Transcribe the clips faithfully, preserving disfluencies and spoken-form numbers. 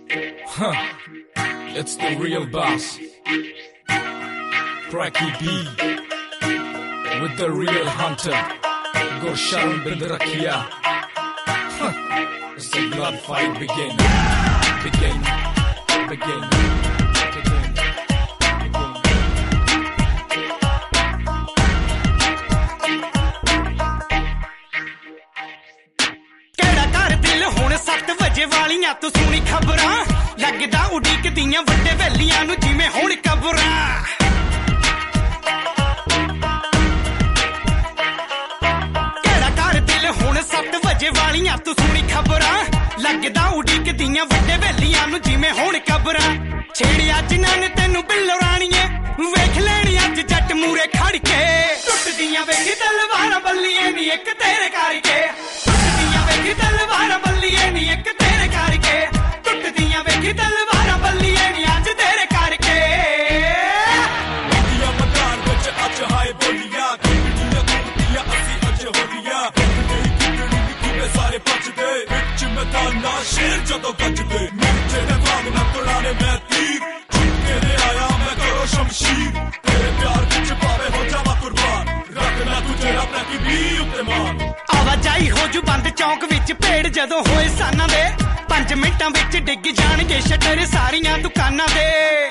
Huh. It's the real boss. Cracky B with the real hunter. Gurshan bin Rakia. Huh. It's the blood fight begin. Begin. Begin. Begin. ਕਿਹੜਾ ਕਰ ਦਿਲ ਹੁਣ ਸੱਤ ਵਜੇ ਵਾਲੀਆਂ ਤੂੰ ਸੁਣੀ ਖਬਰਾਂ ਲੱਗਦਾ ਉਡੀਕਦੀਆਂ ਵੱਡੇ ਵੈਲੀਆਂ ਨੂੰ ਜਿਵੇਂ ਹੁਣ ਕਬਰਾਂ ਕਿਹੜਾ ਕਰ ਦਿਲ ਹੁਣ ਸੱਤ ਵਜੇ ਵਾਲੀਆਂ ਤੂੰ ਸੁਣੀ ਖਬਰਾਂ ਲੱਗਦਾ ਉਡੀਕਦੀਆਂ ਵੱਡੇ ਵੈਲੀਆਂ ਨੂੰ ਜਿਵੇਂ ਹੁਣ ਕਬਰਾਂ ਛੇੜਿਆ ਜਿਨ੍ਹਾਂ ਨੇ ਤੈਨੂੰ ਬਿੱਲੋ ਰਾਣੀਏ ਵੇਖ ਲੈਣੀ ਅੱਜ ਜੱਟ ਮੂਰੇ ਖੜ ਕੇ ਟੁੱਟਦੀਆਂ ਵੇਖੀ ਤਲਵਾਰਾਂ ਬੱਲੀਏ ਨੀ ਇੱਕ ਤੇਰੇ ਕਰਕੇ ਟੁੱਟਦੀਆਂ ਵੇਖੀ ਤਲਵਾਰਾਂ ਬੱਲੀਏ ਨੀ ਇੱਕ ਤੇਰੇ ਕਰਕੇ ਟੁੱਟਦੀਆਂ ਵੇਖੀ ਤਲਵਾਰਾਂ ਬੱਲੀਏ ਨੀ ਅੱਜ ਤੇਰੇ ਕਰਕੇ ਲੱਗੀਆਂ ਮਕਾਨ ਵਿੱਚ ਅੱਜ ਹਾਏ ਬੋਲੀਆਂ ਕਿੰਨੀਆਂ ਕੁੱਤੀਆਂ ਅਸੀਂ ਅੱਜ ਹੋਲੀਆਂ ਨਹੀਂ ਕਿੰਨੀ ਨਿੱਕੀ ਸਾਰੇ ਪੱਜਦੇ ਵਿੱਚ ਮੈਦਾਨਾਂ ਸ਼ੇਰ ਜਦੋਂ ਗੱਜਦੇ ਨੀਚੇ ਦੇ ਵਾਂਗ ਨਾ ਤੁੜਾਣੇ ਮੈਂ ਤੀਰ ਚੁੱਕੇ ਦੇ ਆਇਆ ਮੈਂ ਕਰੋ ਸ਼ਮਸ਼ੀਰ ਤੇਰੇ ਪਿਆਰ ਵਿੱਚ ਪਾਵੇ ਹੋ ਜਾਵਾ ਕੁਰਬਾਨ ਰੱਖਣਾ ਤੂੰ ਜਿਹੜਾ ਪ੍ਰਤੀ ਵੀ ਉੱਤੇ ਮਾਰ ਆਵਾਜਾਈ ਹੋ ਜੂ ਬੰਦ ਚੌਂਕ ਵਿੱਚ ਭੇੜ ਜਦੋਂ ਹੋਏ ਸਾਨਾਂ ਦੇ ਪੰਜ ਮਿੰਟਾਂ ਵਿੱਚ ਡਿੱਗ ਜਾਣਗੇ ਸ਼ਟਰ ਸਾਰੀਆਂ ਦੁਕਾਨਾਂ ਦੇ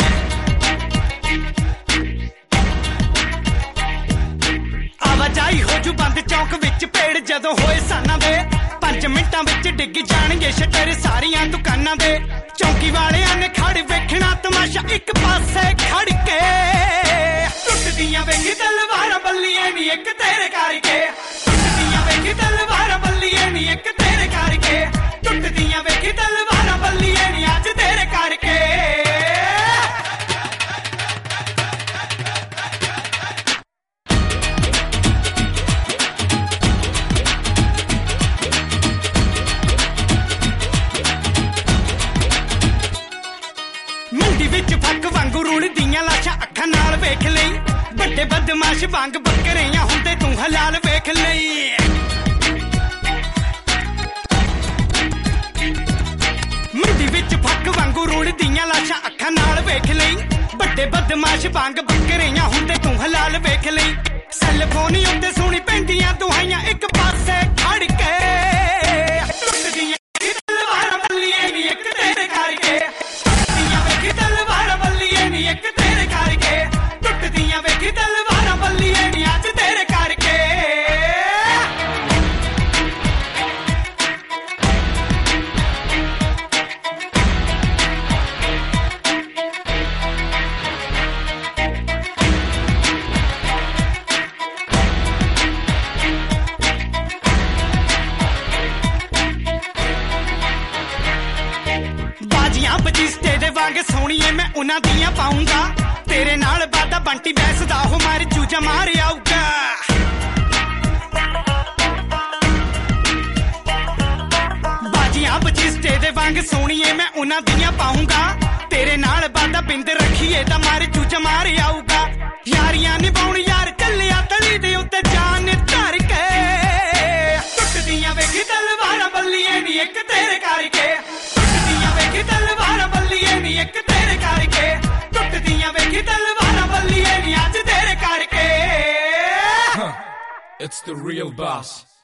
ਆਵਾਜਾਈ ਹੋ ਜੂ ਬੰਦ ਚੌਂਕ ਵਿੱਚ ਭੇੜ ਜਦੋਂ ਹੋਏ ਸਾਨਾਂ ਦੇ ਪੰਜ ਮਿੰਟਾਂ ਵਿੱਚ ਡਿੱਗ ਜਾਣਗੇ ਸ਼ਟਰ ਸਾਰੀਆਂ ਦੁਕਾਨਾਂ ਦੇ ਚੌਂਕੀ ਵਾਲਿਆਂ ਨੇ ਖੜ ਵੇਖਣਾ ਤਮਾਸ਼ਾ ਇੱਕ ਪਾਸੇ ਖੜ ਕੇ ਟੁੱਟਦੀਆਂ ਵੇਖੀ ਤਲਵਾਰਾਂ ਬੱਲੀਏ ਨੀ ਇੱਕ ਤੇਰੇ ਕਰਕੇ ਟੁੱਟਦੀਆਂ ਵੇਖੀ ਤਲਵਾਰਾਂ ਬੱਲੀਏ ਨੀ ਇੱਕ ਤੇਰੇ ਕਰਕੇ ਟੁੱਟਦੀਆਂ ਵੇਖੀ ਤਲਵਾਰਾਂ ਬੱਲੀਏ ਨੀ ਅੱਜ ਤੇਰੇ ਕਰਕੇ ਮੰਡੀ ਵਿੱਚ ਫੱਕ ਵਾਂਗੂ ਰੁਲਦੀਆਂ ਲਾਸ਼ਾਂ ਅੱਖਾਂ ਨਾਲ ਵੇਖ ਲਈ ਵੱਡੇ ਬਦਮਾਸ਼ ਵਾਂਗ ਬੱਕਰੀਆਂ ਹੁੰਦੇ ਤੂੰ ਹਲਾਲ ਵੇਖ ਲਈ ਮੰਡੀ ਵਿੱਚ ਫੱਕ ਵਾਂਗੂ ਰੁਲਦੀਆਂ ਲਾਸ਼ਾਂ ਅੱਖਾਂ ਨਾਲ ਵੇਖ ਲਈ ਵੱਡੇ ਬਦਮਾਸ਼ ਵਾਂਗ ਬੱਕਰੀਆਂ ਹੁੰਦੇ ਤੂੰ ਹਲਾਲ ਵੇਖ ਲਈ ਸੈੱਲਫੋਨ ਉੱਤੇ ਸੁਣੀ ਪੈਂਦੀਆਂ ਦੁਹਾਈਆਂ ਇੱਕ ਪਾਸੇ ਖੜ ਕੇ ਟੁੱਟਦੀਆਂ ਤਲਵਾਰਾਂ ਬੱਲੀਏ ਨੀ ਇੱਕ ਤੇਰੇ ਕਰਕੇ ਟੁੱਟਦੀਆਂ ਵੇਖੀ ਤਲਵਾਰਾਂ ਬੱਲੀਏ ਨੀ ਇੱਕ ਤੇਰੇ ਕਰਕੇ ਟੁੱਟਦੀਆਂ ਵੇਖੀ ਤਲਵਾਰਾਂ ਬੱਲੀਏ ਨੀ ਅੱਜ ਤੇਰੇ ਕਰਕੇ ਬਾਜੀਆਂ ਬਜਿਸਟੇ ਦੇ ਵਾਂਗ ਸੋਹਣੀਏ ਮੈਂ ਉਹਨਾਂ ਦੀਆਂ ਪਾਉਂਗਾ ਤੇਰੇ ਨਾਲ ਬਾਦਾ ਬੰਟੀ ਬੈਸਦਾ ਹੋ ਮਾਰ ਜੂਜਾ ਮਾਰ ਆਊਗਾ ਬਾਜੀਆਂ ਬਜਿਸਟੇ ਦੇ ਵਾਂਗ ਸੋਹਣੀਏ ਮੈਂ ਉਹਨਾਂ ਦੀਆਂ ਪਾਉਂਗਾ ਤੇਰੇ ਨਾਲ ਬਾਦਾ ਬਿੰਦ ਰੱਖੀਏ ਤਾਂ ਮਾਰ ਜੂਜਾ ਮਾਰ ਆਊਗਾ ਯਾਰੀਆਂ ਨਿਭਾਉਣ ਯਾਰ ਚੱਲਿਆ ਤਲੀ ਦੇ ਉੱਤੇ ਜਾਨ ਧਰ ਕੇ ਟੁੱਟਦੀਆਂ ਵੇਖੀ ਤਲਵਾਰਾਂ ਬੱਲੀਏ ਨੀ ਇੱਕ ਤੇਰੇ ਕਰਕੇ ਟੁੱਟਦੀਆਂ ਵੇਖੀ ਤਲਵਾਰਾਂ ਬੱਲੀਏ ਨੀ ਇੱਕ ਤੇਰੇ ਕਰਕੇ ਟੁੱਟਦੀਆਂ ਵੇਖੀ ਤਲਵਾਰਾਂ ਬੱਲੀਏ ਨੀ ਅੱਜ ਤੇਰੇ ਕਰਕੇ Huh. It's the real boss.